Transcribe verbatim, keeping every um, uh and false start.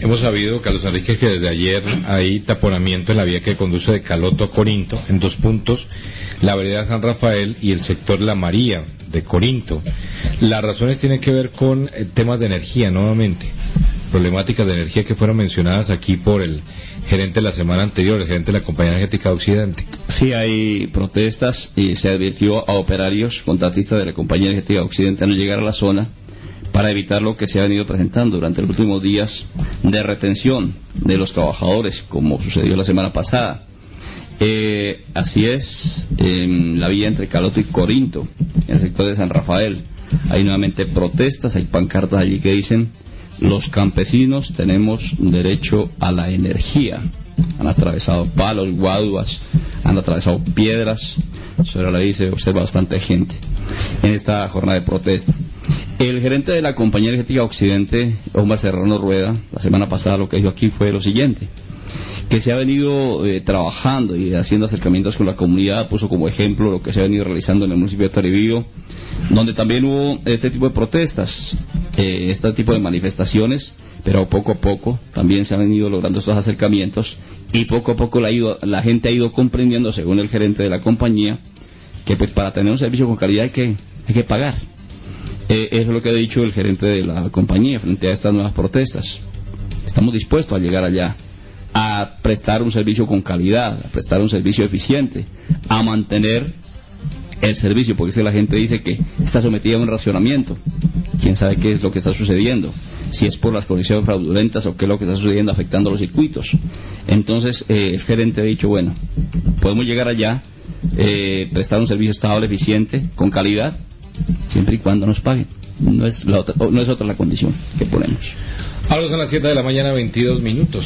hemos sabido, Carlos Enrique, que desde ayer hay taponamiento en la vía que conduce de Caloto a Corinto, en dos puntos, la vereda San Rafael y el sector La María de Corinto. Las razones tienen que ver con eh, temas de energía, nuevamente, problemáticas de energía que fueron mencionadas aquí por el gerente la semana anterior, el gerente de la Compañía Energética de Occidente. Sí, hay protestas y se advirtió a operarios contratistas de la Compañía Energética de Occidente a no llegar a la zona para evitar lo que se ha venido presentando durante los últimos días de retención de los trabajadores, como sucedió la semana pasada. Eh, así es, en la vía entre Caloto y Corinto, en el sector de San Rafael, hay nuevamente protestas, hay pancartas allí que dicen: los campesinos tenemos derecho a la energía. Han atravesado palos, guaduas, han atravesado piedras. Sobre la vía se observa bastante gente en esta jornada de protesta. El gerente de la Compañía Energética Occidente, Omar Serrano Rueda, la semana pasada lo que dijo aquí fue lo siguiente: que se ha venido eh, trabajando y haciendo acercamientos con la comunidad. Puso como ejemplo lo que se ha venido realizando en el municipio de Toribío, donde también hubo este tipo de protestas, eh, este tipo de manifestaciones, pero poco a poco también se han venido logrando estos acercamientos y poco a poco la, ha ido, la gente ha ido comprendiendo, según el gerente de la compañía, que pues para tener un servicio con calidad hay que, hay que pagar. Eh, eso es lo que ha dicho el gerente de la compañía frente a estas nuevas protestas. Estamos dispuestos a llegar allá, a prestar un servicio con calidad, a prestar un servicio eficiente, a mantener el servicio, porque es que la gente dice que está sometida a un racionamiento. Quién sabe qué es lo que está sucediendo, si es por las condiciones fraudulentas o qué es lo que está sucediendo afectando los circuitos. Entonces eh, el gerente ha dicho: bueno, podemos llegar allá, eh, prestar un servicio estable, eficiente, con calidad, siempre y cuando nos paguen. No es, la otra, no es otra la condición que ponemos. Ahora son las siete de la mañana, veintidós minutos.